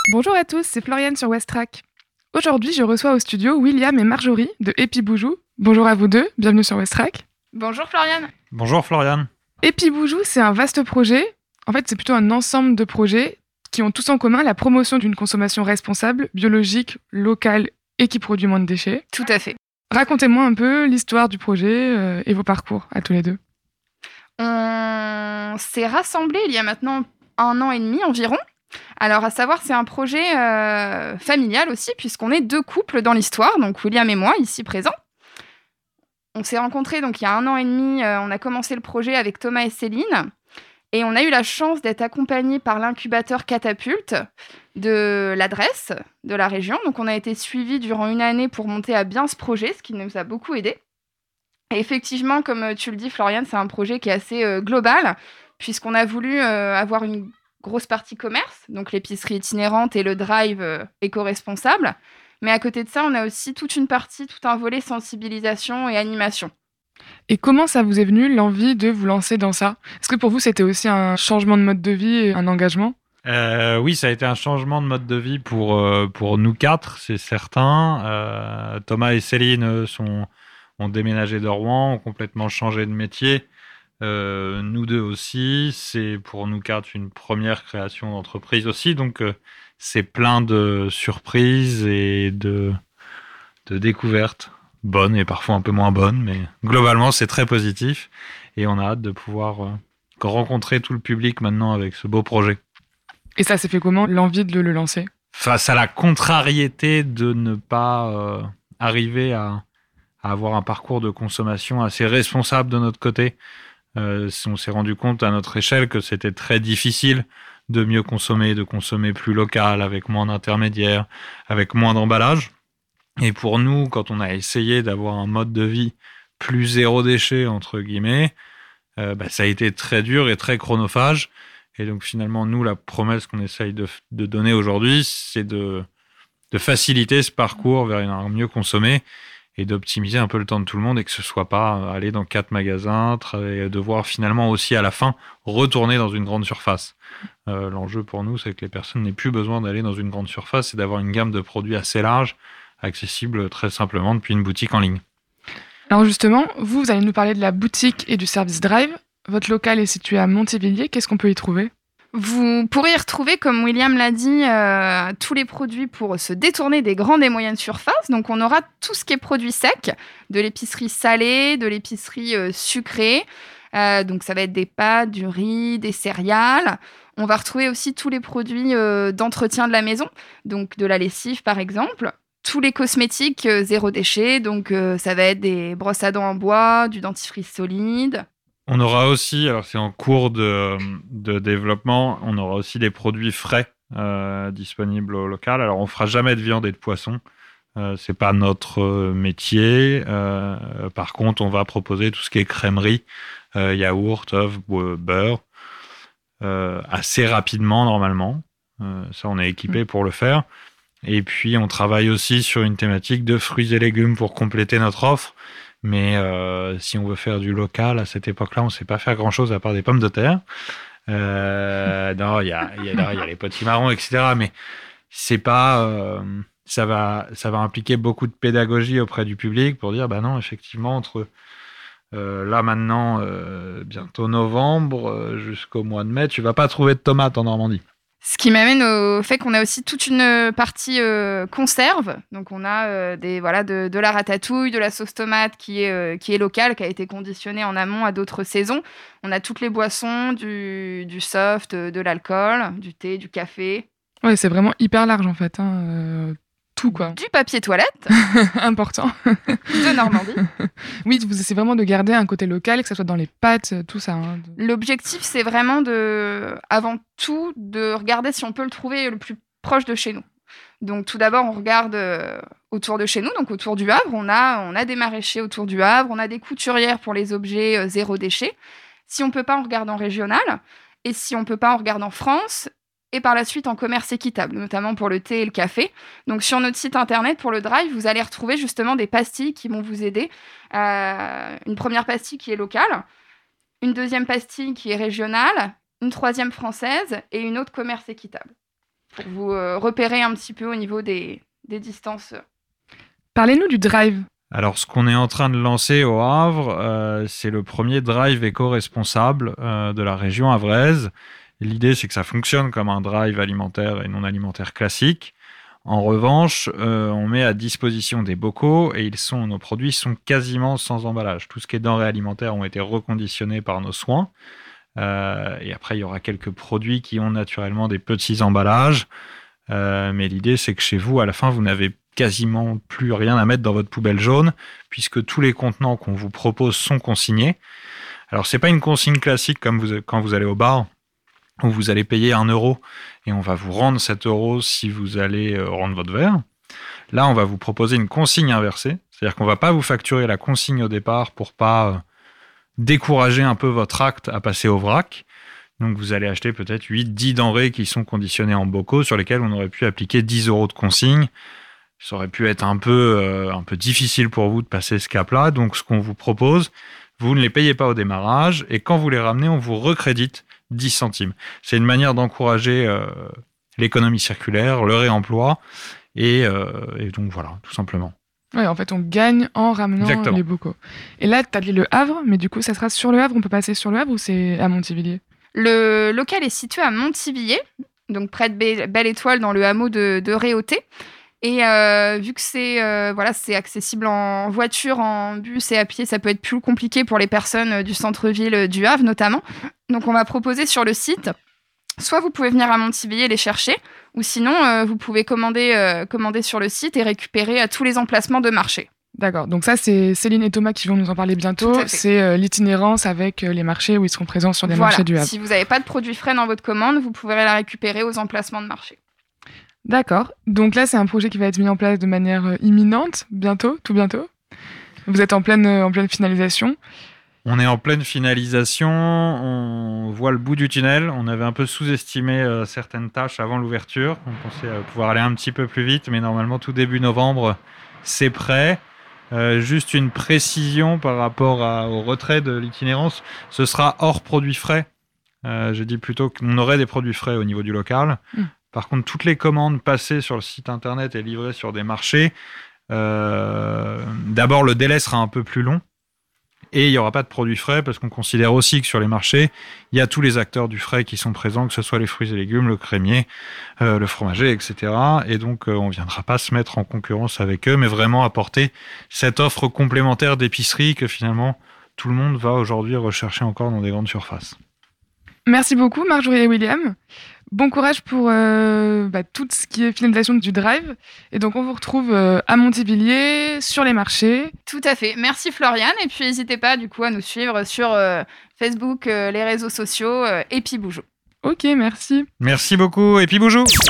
Bonjour à tous, c'est Floriane sur Westrack. Aujourd'hui, je reçois au studio William et Marjorie de Epiboujou. Bonjour à vous deux, bienvenue sur Westrack. Bonjour Floriane. Bonjour Floriane. Epiboujou, c'est un vaste projet. En fait, c'est plutôt un ensemble de projets qui ont tous en commun la promotion d'une consommation responsable, biologique, locale et qui produit moins de déchets. Tout à fait. Racontez-moi un peu l'histoire du projet et vos parcours à tous les deux. On s'est rassemblés il y a maintenant 1 an et demi environ. Alors, à savoir, c'est un projet familial aussi, puisqu'on est 2 couples dans l'histoire, donc William et moi, ici présents. On s'est rencontrés donc il y a 1 an et demi, on a commencé le projet avec Thomas et Céline, et on a eu la chance d'être accompagnés par l'incubateur Catapulte de l'adresse de la région. Donc, on a été suivis durant 1 année pour monter à bien ce projet, ce qui nous a beaucoup aidés. Et effectivement, comme tu le dis, Floriane, c'est un projet qui est assez global, puisqu'on a voulu avoir une grosse partie commerce, donc l'épicerie itinérante et le drive éco-responsable. Mais à côté de ça, on a aussi toute une partie, tout un volet sensibilisation et animation. Et comment ça vous est venu l'envie de vous lancer dans ça ? Est-ce que pour vous, c'était aussi un changement de mode de vie et un engagement ? Oui, ça a été un changement de mode de vie pour nous 4, c'est certain. Thomas et Céline ont déménagé de Rouen, ont complètement changé de métier. Nous 2 aussi, c'est pour nous 4 une première création d'entreprise aussi, donc c'est plein de surprises et de découvertes, bonnes et parfois un peu moins bonnes, mais globalement c'est très positif et on a hâte de pouvoir rencontrer tout le public maintenant avec ce beau projet. Et ça s'est fait comment, l'envie de le lancer ? Face à la contrariété de ne pas arriver à avoir un parcours de consommation assez responsable de notre côté, on s'est rendu compte à notre échelle que c'était très difficile de mieux consommer, de consommer plus local, avec moins d'intermédiaires, avec moins d'emballage. Et pour nous, quand on a essayé d'avoir un mode de vie plus zéro déchet, entre guillemets, ça a été très dur et très chronophage. Et donc finalement, nous, la promesse qu'on essaye de donner aujourd'hui, c'est de faciliter ce parcours vers un mieux consommé et d'optimiser un peu le temps de tout le monde et que ce soit pas aller dans 4 magasins, devoir finalement aussi à la fin retourner dans une grande surface. L'enjeu pour nous, c'est que les personnes n'aient plus besoin d'aller dans une grande surface et d'avoir une gamme de produits assez large, accessible très simplement depuis une boutique en ligne. Alors justement, vous allez nous parler de la boutique et du service Drive. Votre local est situé à Montivilliers, qu'est-ce qu'on peut y trouver ? Vous pourrez y retrouver, comme William l'a dit, tous les produits pour se détourner des grandes et moyennes surfaces. Donc, on aura tout ce qui est produits secs, de l'épicerie salée, de l'épicerie sucrée. Donc, ça va être des pâtes, du riz, des céréales. On va retrouver aussi tous les produits d'entretien de la maison, donc de la lessive, par exemple. Tous les cosmétiques zéro déchet, donc ça va être des brosses à dents en bois, du dentifrice solide. On aura aussi, alors c'est en cours de développement, on aura aussi des produits frais disponibles au local. Alors on fera jamais de viande et de poisson, c'est pas notre métier. Par contre, on va proposer tout ce qui est crèmerie, yaourt, œufs, beurre, assez rapidement normalement. Ça, on est équipé pour le faire. Et puis on travaille aussi sur une thématique de fruits et légumes pour compléter notre offre. Mais si on veut faire du local, à cette époque-là, on ne sait pas faire grand-chose à part des pommes de terre. Non, il y a les potimarrons, etc. Mais c'est pas... ça va impliquer beaucoup de pédagogie auprès du public pour dire, bah non, effectivement, entre là, maintenant, bientôt novembre, jusqu'au mois de mai, tu ne vas pas trouver de tomates en Normandie. Ce qui m'amène au fait qu'on a aussi toute une partie conserve. Donc, on a de la ratatouille, de la sauce tomate qui est locale, qui a été conditionnée en amont à d'autres saisons. On a toutes les boissons, du soft, de l'alcool, du thé, du café. Ouais, c'est vraiment hyper large en fait. Tout quoi. Du papier toilette. Important. De Normandie. Oui, c'est vraiment de garder un côté local, que ce soit dans les pâtes, tout ça. Hein. L'objectif, c'est vraiment avant tout, de regarder si on peut le trouver le plus proche de chez nous. Donc, tout d'abord, on regarde autour de chez nous, donc autour du Havre. On a des maraîchers autour du Havre, on a des couturières pour les objets zéro déchet. Si on ne peut pas, on regarde en régional. Et si on ne peut pas, on regarde en France. Et par la suite en commerce équitable, notamment pour le thé et le café. Donc sur notre site internet, pour le Drive, vous allez retrouver justement des pastilles qui vont vous aider. Une première pastille qui est locale, une deuxième pastille qui est régionale, une troisième française et une autre commerce équitable. pour vous repérer un petit peu au niveau des distances. Parlez-nous du drive. Alors, ce qu'on est en train de lancer au Havre, c'est le premier drive éco-responsable de la région havraise. L'idée, c'est que ça fonctionne comme un drive alimentaire et non alimentaire classique. En revanche, on met à disposition des bocaux et nos produits sont quasiment sans emballage. Tout ce qui est denrées alimentaires ont été reconditionnés par nos soins. Et après, il y aura quelques produits qui ont naturellement des petits emballages. Mais l'idée, c'est que chez vous, à la fin, vous n'avez quasiment plus rien à mettre dans votre poubelle jaune, puisque tous les contenants qu'on vous propose sont consignés. Alors, c'est pas une consigne classique comme quand vous allez au bar, où vous allez payer 1 € et on va vous rendre 7 € si vous allez rendre votre verre. Là, on va vous proposer une consigne inversée, c'est-à-dire qu'on ne va pas vous facturer la consigne au départ pour pas décourager un peu votre acte à passer au vrac. Donc, vous allez acheter peut-être 8-10 denrées qui sont conditionnées en bocaux sur lesquelles on aurait pu appliquer 10 € de consigne. Ça aurait pu être un peu difficile pour vous de passer ce cap-là. Donc, ce qu'on vous propose, vous ne les payez pas au démarrage et quand vous les ramenez, on vous recrédite 10 centimes. C'est une manière d'encourager l'économie circulaire, le réemploi et donc voilà, tout simplement. Oui, en fait, on gagne en ramenant Exactement. les bocaux. Et là, tu as dit le Havre, mais du coup, ça sera sur le Havre. On peut passer sur le Havre ou c'est à Montivilliers? Le local est situé à Montivilliers, donc près de Belle-Étoile, dans le hameau de Réauté. Et vu que c'est accessible en voiture, en bus et à pied, ça peut être plus compliqué pour les personnes du centre-ville du Havre notamment. Donc on va proposer sur le site, soit vous pouvez venir à Montivilliers les chercher, ou sinon vous pouvez commander sur le site et récupérer à tous les emplacements de marché. D'accord, donc ça, c'est Céline et Thomas qui vont nous en parler bientôt. Tout à fait. C'est l'itinérance avec les marchés où ils seront présents sur des marchés du Havre. Si vous n'avez pas de produits frais dans votre commande, vous pourrez la récupérer aux emplacements de marché. D'accord, donc là, c'est un projet qui va être mis en place de manière imminente, bientôt, tout bientôt. Vous êtes en pleine finalisation. On est en pleine finalisation, on voit le bout du tunnel. On avait un peu sous-estimé certaines tâches avant l'ouverture. On pensait pouvoir aller un petit peu plus vite, mais normalement, tout début novembre, c'est prêt. Juste une précision par rapport au retrait de l'itinérance, ce sera hors produits frais. Je dis plutôt qu'on aurait des produits frais au niveau du local. Par contre, toutes les commandes passées sur le site internet et livrées sur des marchés, d'abord, le délai sera un peu plus long. Et il n'y aura pas de produits frais parce qu'on considère aussi que sur les marchés, il y a tous les acteurs du frais qui sont présents, que ce soit les fruits et légumes, le crémier, le fromager, etc. Et donc, on ne viendra pas se mettre en concurrence avec eux, mais vraiment apporter cette offre complémentaire d'épicerie que finalement, tout le monde va aujourd'hui rechercher encore dans des grandes surfaces. Merci beaucoup, Marjorie et William. Bon courage pour tout ce qui est finalisation du drive. Et donc, on vous retrouve à Montivilliers, sur les marchés. Tout à fait. Merci Floriane. Et puis, n'hésitez pas du coup à nous suivre sur Facebook, les réseaux sociaux, et puis Boujou. Ok, merci. Merci beaucoup, et puis bonjour.